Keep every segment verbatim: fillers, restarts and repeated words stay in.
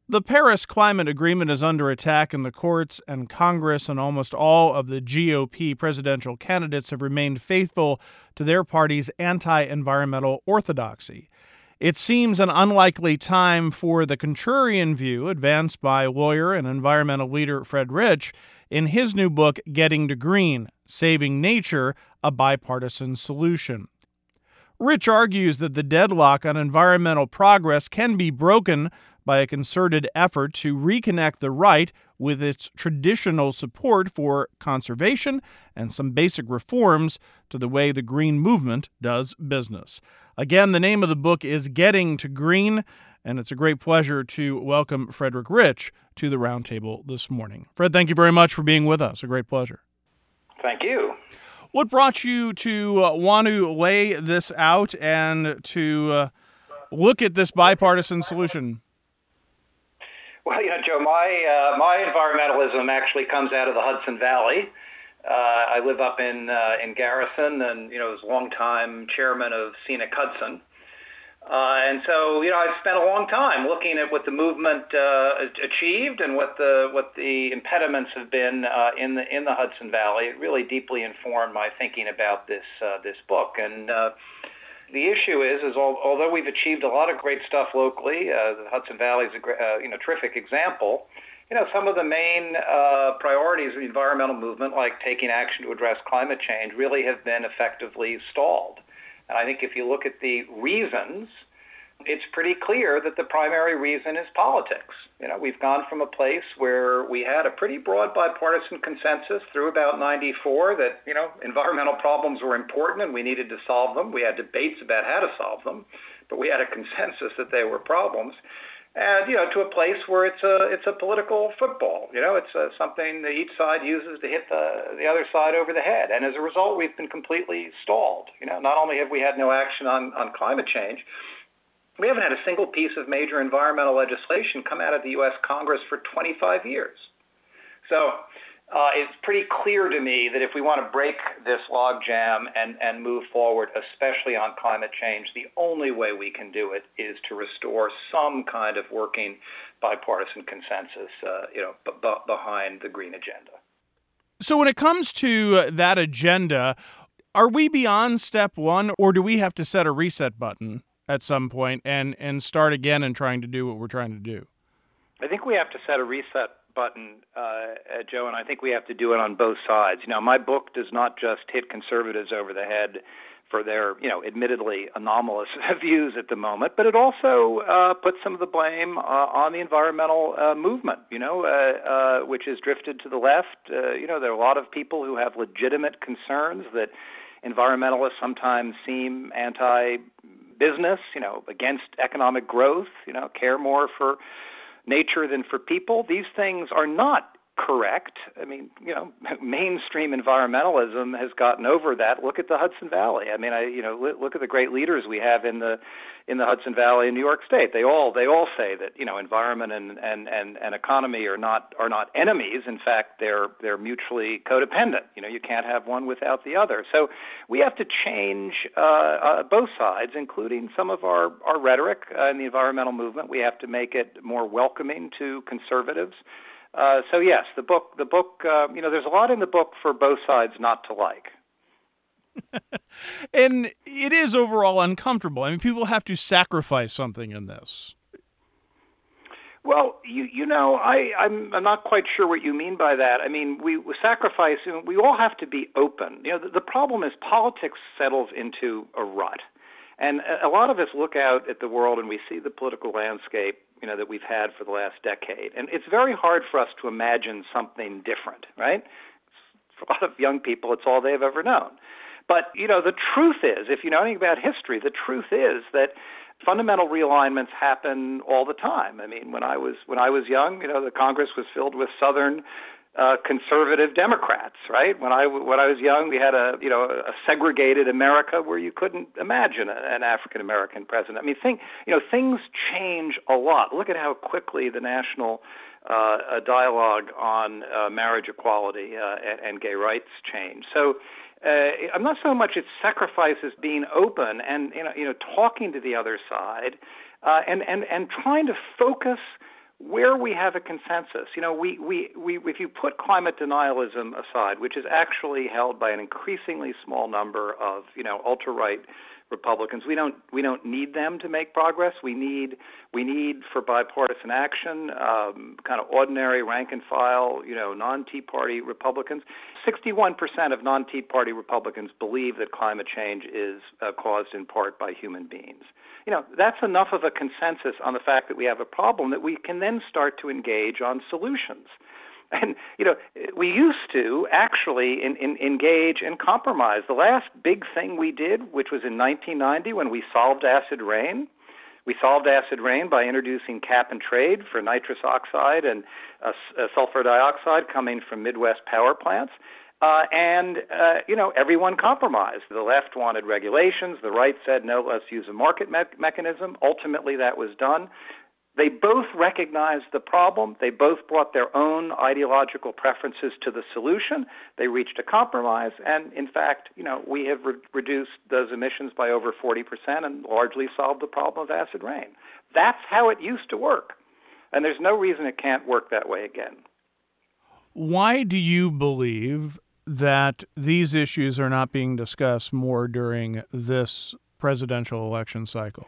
The Paris Climate Agreement is under attack in the courts and Congress, and almost all of the G O P presidential candidates have remained faithful to their party's anti-environmental orthodoxy. It seems an unlikely time for the contrarian view advanced by lawyer and environmental leader Fred Rich in his new book, Getting to Green: Saving Nature, a Bipartisan Solution. Rich argues that the deadlock on environmental progress can be broken by a concerted effort to reconnect the right with its traditional support for conservation and some basic reforms to the way the green movement does business. Again, the name of the book is Getting to Green, and it's a great pleasure to welcome Frederick Rich to the Roundtable this morning. Fred, thank you very much for being with us. A great pleasure. Thank you. What brought you to uh, want to lay this out and to uh, look at this bipartisan solution? Well, you know, Joe, my uh, my environmentalism actually comes out of the Hudson Valley. Uh, I live up in uh, in Garrison, and you know, was a longtime chairman of Scenic Hudson, uh, and so you know, I've spent a long time looking at what the movement uh, achieved and what the what the impediments have been uh, in the in the Hudson Valley. It really deeply informed my thinking about this uh, this book, and uh, the issue is, is although we've achieved a lot of great stuff locally, uh, the Hudson Valley is a uh, you know terrific example. You know, some of the main uh, priorities of the environmental movement, like taking action to address climate change, really have been effectively stalled. And I think if you look at the reasons, it's pretty clear that the primary reason is politics. You know, we've gone from a place where we had a pretty broad bipartisan consensus through about ninety-four that, you know, environmental problems were important and we needed to solve them. We had debates about how to solve them, but we had a consensus that they were problems. And, you know, to a place where it's a it's a political football. You know, it's a, something that each side uses to hit the the other side over the head. And as a result, we've been completely stalled. You know, not only have we had no action on, on climate change, we haven't had a single piece of major environmental legislation come out of the U S Congress for twenty-five years. So uh, it's pretty clear to me that if we want to break this logjam and, and move forward, especially on climate change, the only way we can do it is to restore some kind of working bipartisan consensus, uh, you know, b- b- behind the green agenda. So when it comes to that agenda, are we beyond step one, or do we have to set a reset button at some point and, and start again and trying to do what we're trying to do? I think we have to set a reset button, uh, Joe, and I think we have to do it on both sides. You know, my book does not just hit conservatives over the head for their, you know, admittedly anomalous views at the moment, but it also uh, puts some of the blame uh, on the environmental uh, movement, you know, uh, uh, which has drifted to the left. Uh, you know, there are a lot of people who have legitimate concerns that environmentalists sometimes seem anti-business, you know, against economic growth, you know, care more for nature than for people. These things are not correct. I mean, you know, mainstream environmentalism has gotten over that. Look at the Hudson Valley. I mean, I, you know, look at the great leaders we have in the in the Hudson Valley in New York State. They all they all say that, you know, environment and and and, and economy are not are not enemies. In fact, they're they're mutually codependent. You know, you can't have one without the other. So we have to change uh, uh, both sides, including some of our our rhetoric uh, in the environmental movement. We have to make it more welcoming to conservatives. Uh, so yes, the book, the book, uh, you know, there's a lot in the book for both sides not to like. And it is overall uncomfortable. I mean, people have to sacrifice something in this. Well, you you know, I, I'm I'm not quite sure what you mean by that. I mean, we, we sacrifice, we all have to be open. You know, the, the problem is politics settles into a rut. And a lot of us look out at the world and we see the political landscape, you know, that we've had for the last decade. And it's very hard for us to imagine something different, right? For a lot of young people, it's all they've ever known. But, you know, the truth is, if you know anything about history, the truth is that fundamental realignments happen all the time. I mean, when I was when I was young, you know, the Congress was filled with Southern Uh, conservative Democrats, right? When I when I was young, we had a you know a segregated America where you couldn't imagine a, an African American president. I mean, think you know things change a lot. Look at how quickly the national uh, dialogue on uh, marriage equality uh, and, and gay rights changed. So uh, I'm not so much its sacrifice as being open and you know you know talking to the other side uh, and and and trying to focus where we have a consensus. You know, we, we, we, if you put climate denialism aside, which is actually held by an increasingly small number of, you know, ultra-right Republicans, we don't we don't need them to make progress. We need we need for bipartisan action, um, kind of ordinary rank and file, you know, non-Tea Party Republicans. sixty-one percent of non-Tea Party Republicans believe that climate change is uh, caused in part by human beings. You know, that's enough of a consensus on the fact that we have a problem that we can then start to engage on solutions. And, you know, we used to actually in, in, engage and compromise. The last big thing we did, which was in nineteen ninety when we solved acid rain, we solved acid rain by introducing cap and trade for nitrous oxide and uh, uh, sulfur dioxide coming from Midwest power plants. Uh, and, uh, you know, everyone compromised. The left wanted regulations. The right said, no, let's use a market me- mechanism. Ultimately, that was done. They both recognized the problem. They both brought their own ideological preferences to the solution. They reached a compromise. And, in fact, you know, we have re- reduced those emissions by over forty percent and largely solved the problem of acid rain. That's how it used to work. And there's no reason it can't work that way again. Why do you believe that these issues are not being discussed more during this presidential election cycle?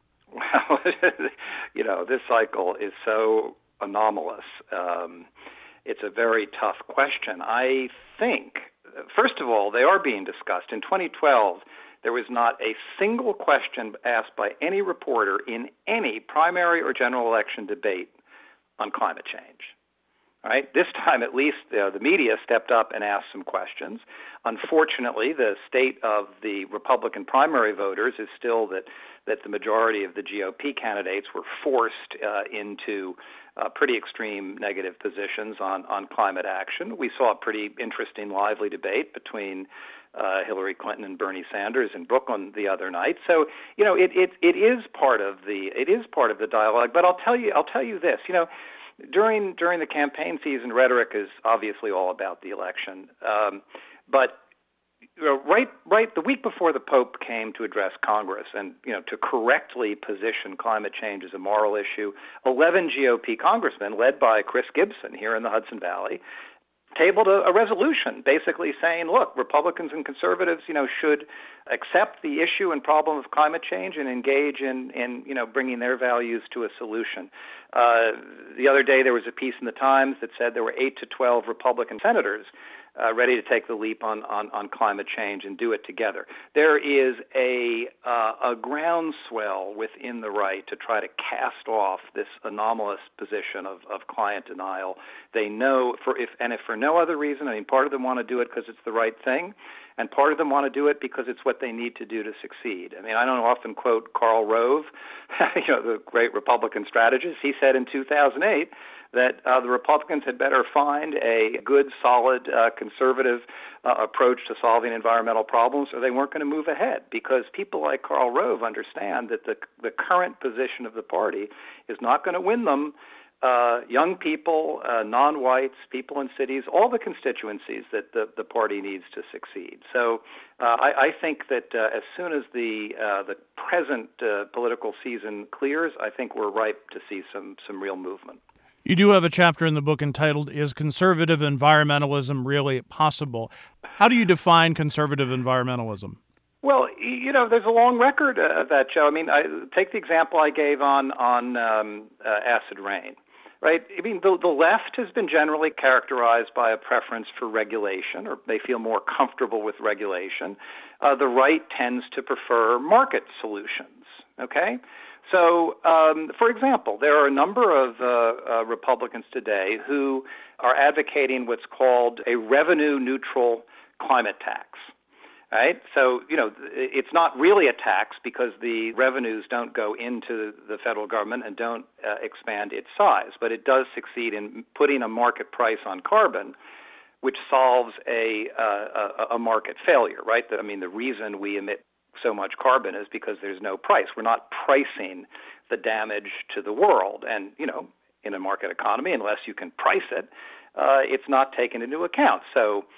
Well, you know, this cycle is so anomalous. Um, it's a very tough question. I think, first of all, they are being discussed. In twenty twelve, there was not a single question asked by any reporter in any primary or general election debate on climate change. All right. This time, at least, uh, the media stepped up and asked some questions. Unfortunately, the state of the Republican primary voters is still that that the majority of the G O P candidates were forced uh, into uh, pretty extreme negative positions on, on climate action. We saw a pretty interesting, lively debate between uh, Hillary Clinton and Bernie Sanders in Brooklyn the other night. So, you know, it it it is part of the it is part of the dialogue. But I'll tell you I'll tell you this. You know. During during the campaign season, rhetoric is obviously all about the election. Um, but you know, right right the week before the Pope came to address Congress and you know to correctly position climate change as a moral issue, eleven G O P congressmen, led by Chris Gibson here in the Hudson Valley, tabled a, a resolution basically saying, look, Republicans and conservatives, you know, should accept the issue and problem of climate change and engage in, in you know, bringing their values to a solution. Uh, the other day there was a piece in the Times that said there were eight to twelve Republican senators uh, ready to take the leap on, on, on climate change and do it together. There is a, uh, a groundswell within the right to try to cast off this anomalous position of, of client denial. They know, for if and if for no other reason, I mean, part of them want to do it because it's the right thing, and part of them want to do it because it's what they need to do to succeed. I mean, I don't often quote Karl Rove, you know, the great Republican strategist. He said in two thousand eight that uh, the Republicans had better find a good, solid, uh, conservative uh, approach to solving environmental problems, or they weren't going to move ahead. Because people like Karl Rove understand that the the current position of the party is not going to win them. Uh, young people, uh, non-whites, people in cities, all the constituencies that the, the party needs to succeed. So uh, I, I think that uh, as soon as the uh, the present uh, political season clears, I think we're ripe to see some some real movement. You do have a chapter in the book entitled, Is Conservative Environmentalism Really Possible? How do you define conservative environmentalism? Well, you know, there's a long record of that, Joe. I mean, I, take the example I gave on, on um, uh, acid rain. Right. I mean, the, the left has been generally characterized by a preference for regulation, or they feel more comfortable with regulation. Uh, the right tends to prefer market solutions. OK, so, um, for example, there are a number of uh, uh, Republicans today who are advocating what's called a revenue neutral climate tax. Right? So, you know, it's not really a tax because the revenues don't go into the federal government and don't uh, expand its size, but it does succeed in putting a market price on carbon, which solves a, uh, a, a market failure, right? I mean, the reason we emit so much carbon is because there's no price. We're not pricing the damage to the world. And, you know, in a market economy, unless you can price it, uh, it's not taken into account. So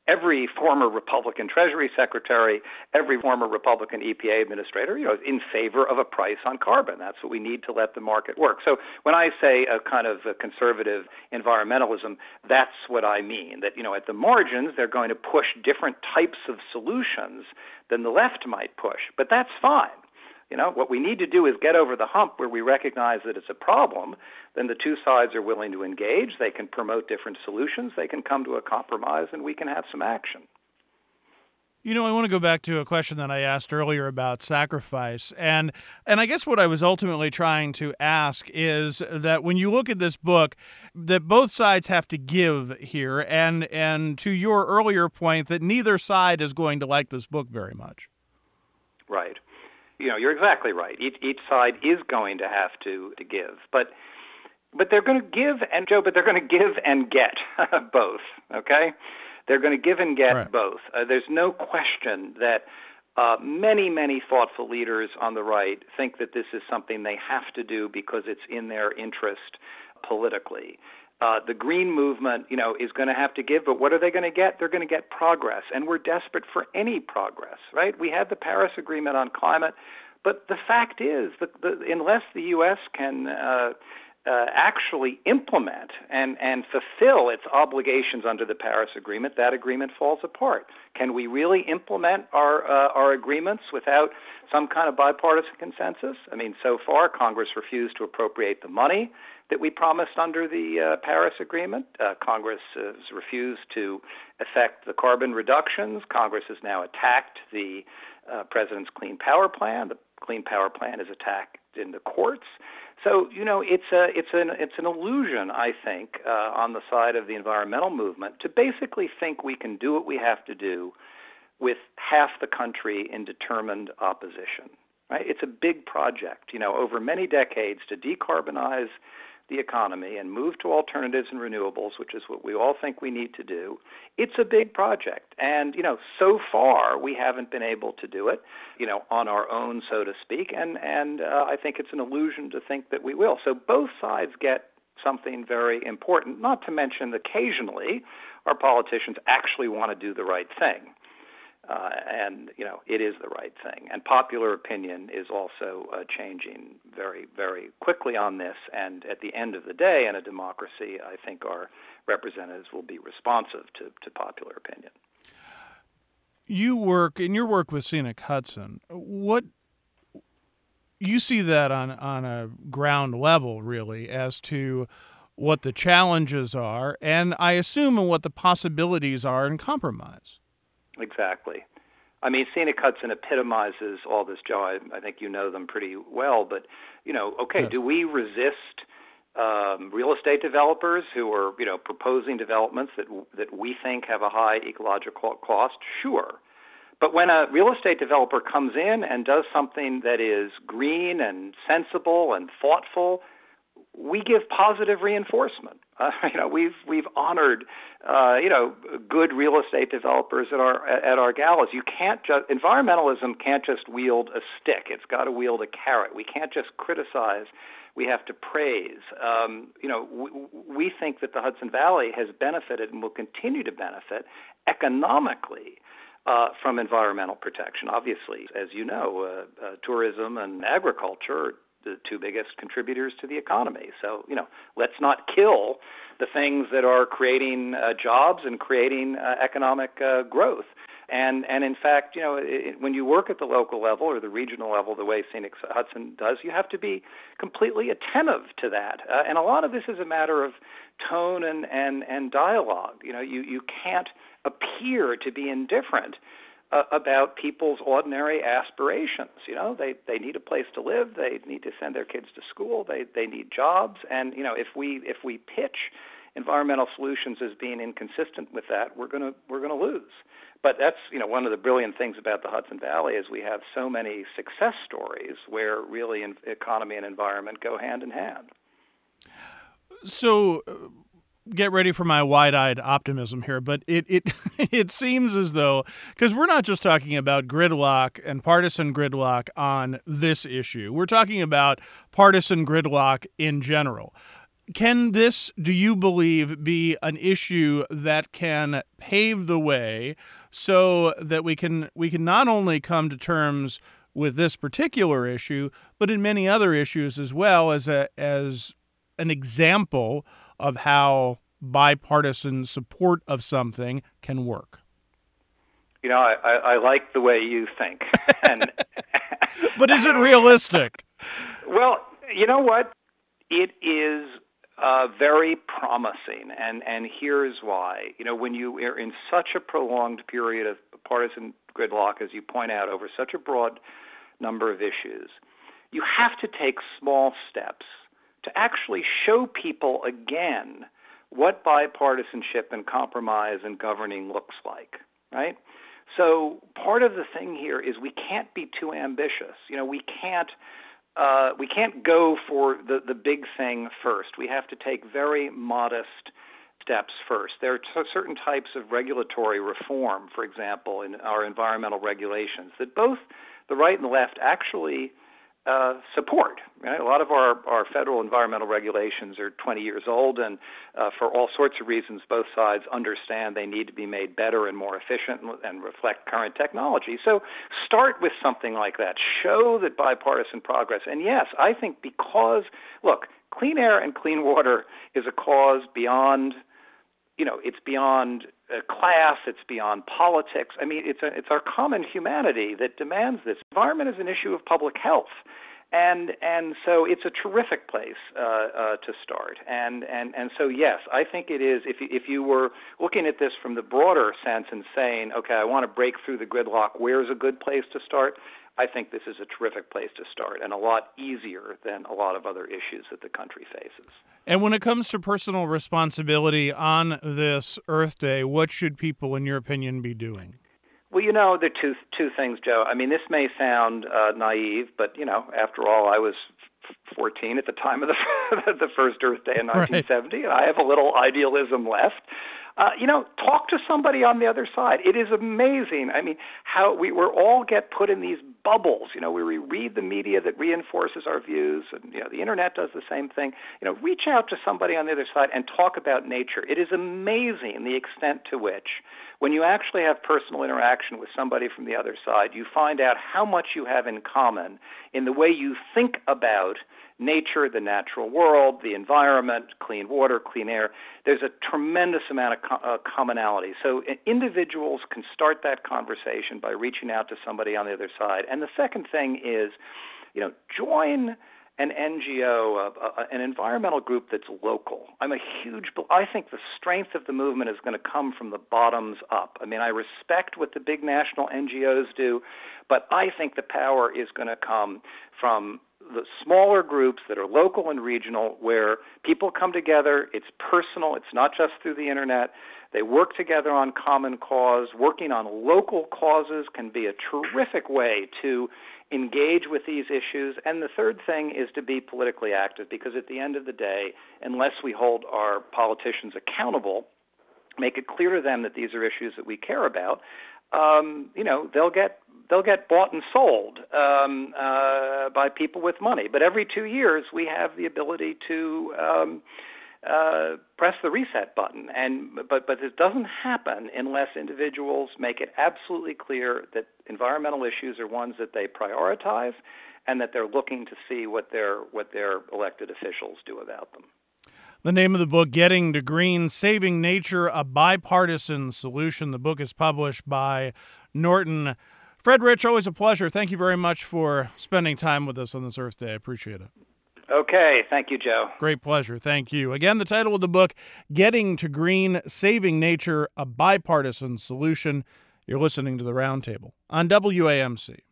every former Republican Treasury Secretary, every former Republican E P A administrator, you know, is in favor of a price on carbon. That's what we need to let the market work. So when I say a kind of a conservative environmentalism, that's what I mean, that, you know, at the margins, they're going to push different types of solutions than the left might push. But that's fine. You know, what we need to do is get over the hump where we recognize that it's a problem. Then the two sides are willing to engage. They can promote different solutions. They can come to a compromise, and we can have some action. You know, I want to go back to a question that I asked earlier about sacrifice. And and I guess what I was ultimately trying to ask is that when you look at this book, that both sides have to give here. And, and to your earlier point, that neither side is going to like this book very much. Right. You know, you're exactly right. Each each side is going to have to, to give, but but they're going to give and Joe, but they're going to give and get both. Okay, they're going to give and get right. both. Uh, there's no question that uh, many many thoughtful leaders on the right think that this is something they have to do because it's in their interest politically. Uh, the Green Movement, you know, is going to have to give, but what are they going to get? They're going to get progress, and we're desperate for any progress, right? We had the Paris Agreement on climate, but the fact is, that the, unless the U S can uh, uh, actually implement and, and fulfill its obligations under the Paris Agreement, that agreement falls apart. Can we really implement our uh, our agreements without some kind of bipartisan consensus? I mean, so far, Congress refused to appropriate the money that we promised under the uh, Paris Agreement. Uh, Congress has refused to effect the carbon reductions. Congress has now attacked the uh, President's Clean Power Plan. The Clean Power Plan is attacked in the courts. So, you know, it's a it's an it's an illusion, I think, uh, on the side of the environmental movement to basically think we can do what we have to do with half the country in determined opposition. Right? It's a big project, you know, over many decades to decarbonize the economy and move to alternatives and renewables, which is what we all think we need to do. It's a big project. And, you know, so far we haven't been able to do it, you know, on our own, so to speak. And, and uh, I think it's an illusion to think that we will. So both sides get something very important, not to mention occasionally our politicians actually want to do the right thing. Uh, and, you know, it is the right thing. And popular opinion is also uh, changing very, very quickly on this. And at the end of the day, in a democracy, I think our representatives will be responsive to, to popular opinion. You work, in your work with Scenic Hudson, what you see that on, on a ground level, really, as to what the challenges are, and I assume what the possibilities are in compromise. Exactly. I mean, Scenic Hudson epitomizes all this, Joe. I, I think you know them pretty well. But, you know, okay, yes. Do we resist um, real estate developers who are, you know, proposing developments that that we think have a high ecological cost? Sure. But when a real estate developer comes in and does something that is green and sensible and thoughtful, we give positive reinforcement. Uh, you know, we've we've honored, uh, you know, good real estate developers at our at our galas. You can't just environmentalism can't just wield a stick. It's got to wield a carrot. We can't just criticize. We have to praise. Um, you know, we, we think that the Hudson Valley has benefited and will continue to benefit economically uh, from environmental protection. Obviously, as you know, uh, uh, tourism and agriculture, the two biggest contributors to the economy. So, you know, let's not kill the things that are creating uh, jobs and creating uh, economic uh, growth. And, and in fact, you know, it, when you work at the local level or the regional level, the way Scenic Hudson does, you have to be completely attentive to that. Uh, and a lot of this is a matter of tone and, and, and dialogue. You know, you, you can't appear to be indifferent Uh, about people's ordinary aspirations. You know, they they need a place to live, they need to send their kids to school, they they need jobs, and you know, if we if we pitch environmental solutions as being inconsistent with that, we're gonna we're gonna lose. But that's, you know, one of the brilliant things about the Hudson Valley is we have so many success stories where really in, economy and environment go hand in hand. So. Uh... Get ready for my wide-eyed optimism here, but it it it seems as though, because we're not just talking about gridlock and partisan gridlock on this issue, we're talking about partisan gridlock in general. Can this, do you believe, be an issue that can pave the way so that we can we can not only come to terms with this particular issue, but in many other issues as well, as a as an example of how bipartisan support of something can work? You know, I, I, I like the way you think. And but is it realistic? Well, you know what? It is uh, very promising, and, and here's why. You know, when you are in such a prolonged period of partisan gridlock, as you point out, over such a broad number of issues, you have to take small steps to actually show people again what bipartisanship and compromise and governing looks like, right? So part of the thing here is we can't be too ambitious. You know, we can't uh, we can't go for the, the big thing first. We have to take very modest steps first. There are t- certain types of regulatory reform, for example, in our environmental regulations that both the right and the left actually uh, support. Right? A lot of our, our federal environmental regulations are twenty years old, and uh, for all sorts of reasons, both sides understand they need to be made better and more efficient and, and reflect current technology. So start with something like that. Show that bipartisan progress. And yes, I think because, look, clean air and clean water is a cause beyond, you know, it's beyond uh, class, it's beyond politics. I mean, it's a, it's our common humanity that demands this. Environment is an issue of public health. And and so it's a terrific place uh, uh, to start. And, and and so, yes, I think it is. If you, if you were looking at this from the broader sense and saying, okay, I want to break through the gridlock, where's a good place to start? I think this is a terrific place to start and a lot easier than a lot of other issues that the country faces. And when it comes to personal responsibility on this Earth Day, what should people, in your opinion, be doing? Well, you know, there are two, two things, Joe. I mean, this may sound uh, naive, but, you know, after all, I was fourteen at the time of the, the first Earth Day in nineteen seventy, right. And I have a little idealism left. Uh, you know, talk to somebody on the other side. It is amazing. I mean, how we we all get put in these bubbles. You know, we read the media that reinforces our views, and you know, the internet does the same thing. You know, reach out to somebody on the other side and talk about nature. It is amazing the extent to which, when you actually have personal interaction with somebody from the other side, you find out how much you have in common in the way you think about nature, the natural world, the environment, clean water, clean air. There's a tremendous amount of co- uh, commonality. So uh, individuals can start that conversation by reaching out to somebody on the other side. And the second thing is, you know, join an N G O, uh, uh, an environmental group that's local. I'm a huge, I think the strength of the movement is going to come from the bottoms up. I mean, I respect what the big national N G Os do, but I think the power is going to come from the smaller groups that are local and regional, where people come together. It's personal. It's not just through the internet. They work together on common cause. Working on local causes can be a terrific way to engage with these issues. And the third thing is to be politically active, because at the end of the day, unless we hold our politicians accountable, make it clear to them that these are issues that we care about, um, you know, they'll get they'll get bought and sold um, uh, by people with money. But every two years, we have the ability to um, uh, press the reset button. And but but this doesn't happen unless individuals make it absolutely clear that environmental issues are ones that they prioritize, and that they're looking to see what their what their elected officials do about them. The name of the book, Getting to Green, Saving Nature, a Bipartisan Solution. The book is published by Norton. Fred Rich, always a pleasure. Thank you very much for spending time with us on this Earth Day. I appreciate it. Okay. Thank you, Joe. Great pleasure. Thank you. Again, the title of the book, Getting to Green, Saving Nature, a Bipartisan Solution. You're listening to The Roundtable on W A M C.